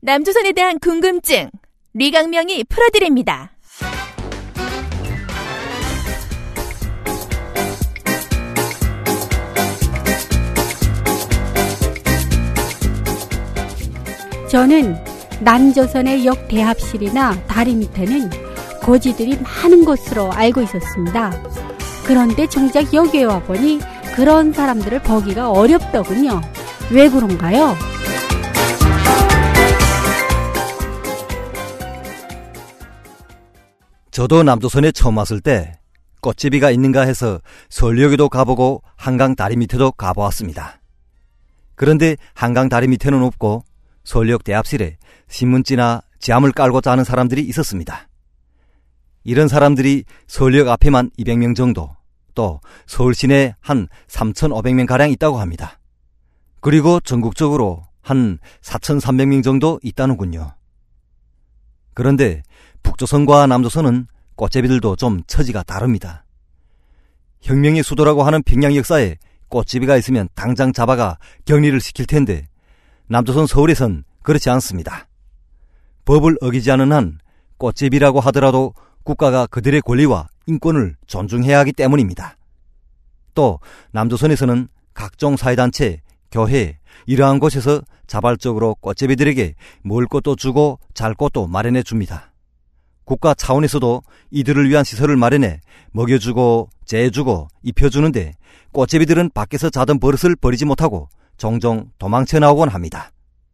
남조선에 대한 궁금증, 류강명이 풀어드립니다. 저는 남조선의 역대합실이나 다리 밑에는 거지들이 많은 것으로 알고 있었습니다. 그런데 정작 여기에 와보니 그런 사람들을 보기가 어렵더군요. 왜 그런가요? 저도 남조선에 처음 왔을 때 꽃제비가 있는가 해서 서울역에도 가보고 한강 다리 밑에도 가보았습니다. 그런데 한강 다리 밑에는 없고 서울역 대합실에 신문지나 지함을 깔고 자는 사람들이 있었습니다. 이런 사람들이 서울역 앞에만 200명 정도, 또 서울 시내에 한 3,500명가량 있다고 합니다. 그리고 전국적으로 한 4,300명 정도 있다는군요. 그런데 북조선과 남조선은 꽃제비들도 좀 처지가 다릅니다. 혁명의 수도라고 하는 평양 역사에 꽃제비가 있으면 당장 잡아가 격리를 시킬 텐데 남조선 서울에선 그렇지 않습니다. 법을 어기지 않은 한 꽃제비라고 하더라도 국가가 그들의 권리와 인권을 존중해야 하기 때문입니다. 또 남조선에서는 각종 사회단체, 교회 이러한 곳에서 자발적으로 꽃제비들에게 먹을 것도 주고 잘 곳도 마련해 줍니다. 국가 차원에서도 이들을 위한 시설을 마련해 먹여주고 재주고 입혀주는데 꽃제비들은 밖에서 자던 버릇을 버리지 못하고 종종 도망쳐 나오곤 합니다.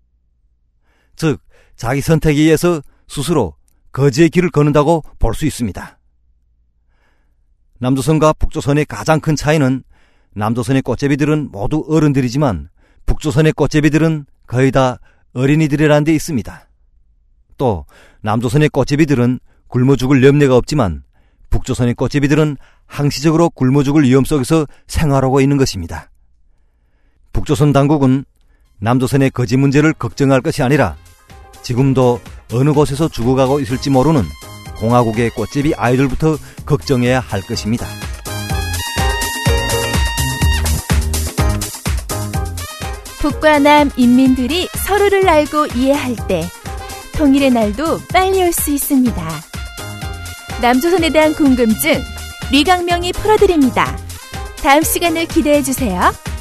즉 자기 선택에 의해서 스스로 거지의 길을 걷는다고 볼 수 있습니다. 남조선과 북조선의 가장 큰 차이는 남조선의 꽃제비들은 모두 어른들이지만 북조선의 꽃제비들은 거의 다 어린이들이라는 데 있습니다. 또 남조선의 꽃제비들은 굶어 죽을 염려가 없지만 북조선의 꽃제비들은 항시적으로 굶어 죽을 위험 속에서 생활하고 있는 것입니다. 북조선 당국은 남조선의 거지 문제를 걱정할 것이 아니라 지금도 어느 곳에서 죽어가고 있을지 모르는 공화국의 꽃제비 아이들부터 걱정해야 할 것입니다. 북과 남 인민들이 서로를 알고 이해할 때 통일의 날도 빨리 올 수 있습니다. 남조선에 대한 궁금증, 류강명이 풀어드립니다. 다음 시간을 기대해 주세요.